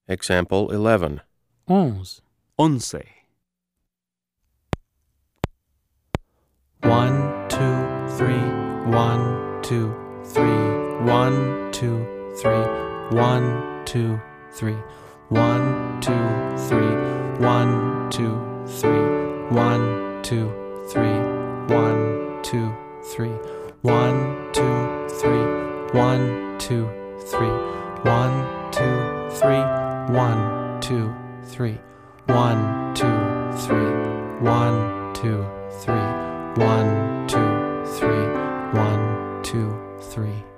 Example 11. 11. Once. 1, 2, 3, 1, 2, 3, 1, 2, 3, 1, 2, 3, 1, 2, 3, 1, 2, 3, 1, 2, 3, 1, 2, 3, 1, 2, 3, 1, 2, 3, 1, 2, 3, 1, 2, 3, 1, 2, 3, 1, 2, 3, 1, 2, 3, 1, 2, 3.